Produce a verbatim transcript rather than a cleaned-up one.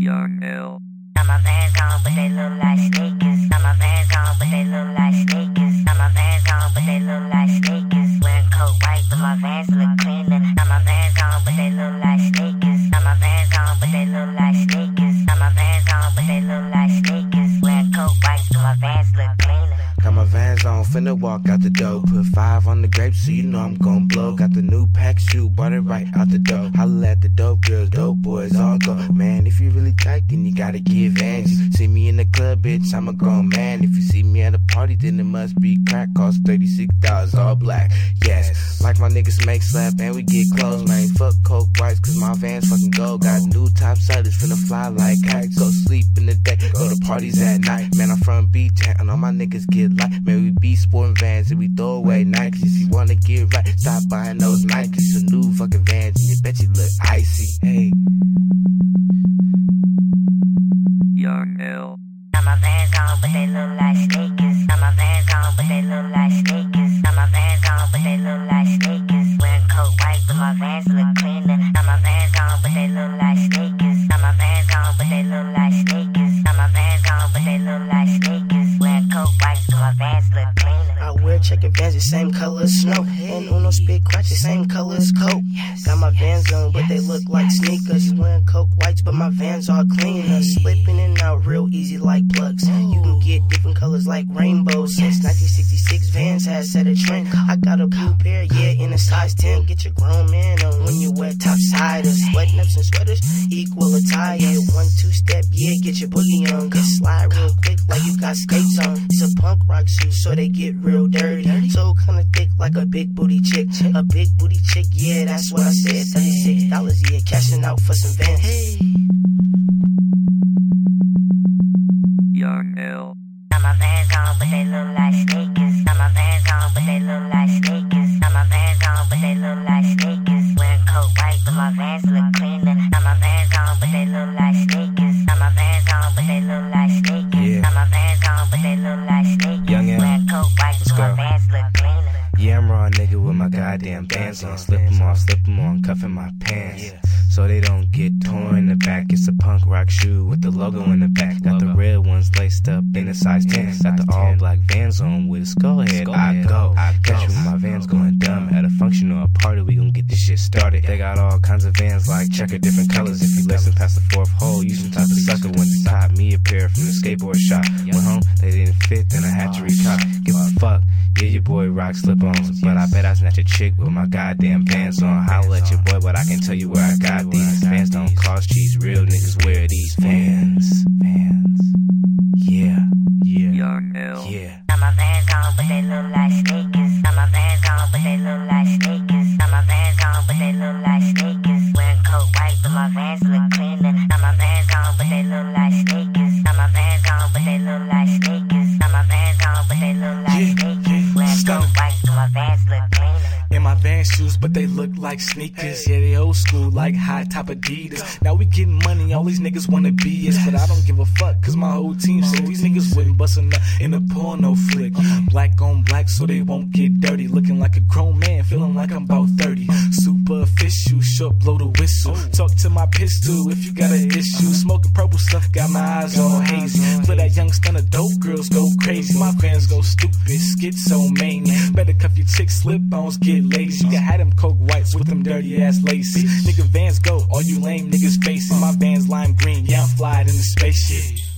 Young L. Got my Vans on, but they look like sneakers. Got my Vans on, but they look like sneakers. Got my Vans on, but they look like sneakers. Wearing coat white, but my Vans look cleaner. Got my Vans on, but they look like sneakers. Got my Vans on, but they look like sneakers. Got my Vans on, but they look like sneakers. Wearing coat white, but my Vans look cleaner. Got my Vans on, finna walk out the door. Put five on the grapes, so you know I'm gon' blow. Got the new pack shoe, bought it right out the door. Holla at the dope girls, dope boys, all go. Man, if you really tight, then you gotta give Vans. See me in the club, bitch, I'm a grown man. If you see me at a party, then it must be crack. Cost thirty-six dollars, all black, yes. Like my niggas make slap, and we get close, man. Fuck coke whites, cause my Vans fucking gold. Got new top sellers, finna fly like kites. Go sleep in the day, go to parties at night. Man, I'm from B-Town, and all my niggas get light. Man, we be sporting Vans and we throw away Nikes. If you wanna get right, stop buying those Nikes. Some new fucking Vans and you bet you look icy. Hey. Young L. Got my Vans on, but they look like sneakers. Got my Vans on, but they look like sneakers. Got my Vans on, but they look like sneakers. Wearing coat white, but my Vans look cleaner. Got my Vans on, but they look like sneakers. Got my Vans on, but they look like sneakers. Got my Vans on, but they look like sneakers. Wearing coat white, but my Vans look cleaner. I wear checker Vans the same color as snow, and Uno spit crotch the same color as coke. Got my Vans on, but they look like sneakers. You wearing coke whites, but my Vans are cleaner. Slipping in and out real easy like plugs. You can get different colors like rainbows. Since nineteen sixty-six, Vans has set a trend. I got a blue pair, yeah, in a size ten. Get your grown man on when you wear topsiders. Sweat nuts and sweaters equal attire. One two step, yeah, get your boogie on. Get slide real quick like you got skates on. It's a punk rock shoe, so they get real dirty. So kinda thick like a big booty chick. A big booty chick, yeah, that's what I said. thirty-six dollars, yeah, cashing out for some Vans. Hey. Young L. Got my Vans on, but they look like sneakers. Got my Vans on, but they look like sneakers. Got my Vans on, but they look like sneakers. Wearing coat white, but my Vans look cleaner. Got my Vans on, but they look like sneakers. Got my Vans on, but they look like sneakers. Yeah. Got my Vans on, but they look like sneakers. Young L. Wearing coat white, but my Vans look cleaner. Yeah, I'm raw nigga with my goddamn Vans on. Slip them off, slip them on, cuffing my pants. So they don't get torn in the back. It's a punk rock shoe with the logo in the back. Got the red ones laced up in a size ten. Got the all black Vans on with a skull head. I go. Catch me with my Vans going dumb. At a function or a party, we gon' get this shit started. They got all kinds of Vans like checker, different colors. If you listen past the fourth hole, you some type of sucker. Went to cop me a pair from the skateboard shop. Went home, they didn't fit, then I had to recop. Give a fuck. Yeah, your boy rock slip-ons, but I bet I snatch a chick with my goddamn Vans on. Holla at your boy, but I can tell you where I got these. Vans don't cost cheese, real niggas wear these Vans. Vans. Yeah, yeah, Young L. yeah. Got my Vans on, but they look like sneakers. Got my Vans on, but they look like sneakers. Got my Vans on, but they look like sneakers. Wearing coat white, but my Vans look cleaner. Got my Vans on, but they look like sneakers. Got my Vans on, but they look like sneakers. Got my Vans on, but they look like sneakers. Wearing coat white, but my Vans look cleaner. In my Vans shoes, but they look like sneakers. Yeah, they old school, like high top Adidas. Now we getting money, all these niggas wanna be us, but I don't give a fuck, cause my whole team said these niggas wouldn't bust a nut in a porno flick. Black on black, so they won't get dirty. Looking like a grown man, feeling like I'm about thirty. Super official, short blow the whistle. Talk to my pistol if you got an issue. Smoking purple stuff, got my eyes all hazy. For that young stunner, dope girls go crazy. My Vans go stupid, schizomania. Better cuff your chick, slip-ons, get lazy. You can have them coke whites with them dirty ass laces. Nigga Vans go, all you lame niggas facing. My Vans lime green, yeah I'm flying in the spaceship.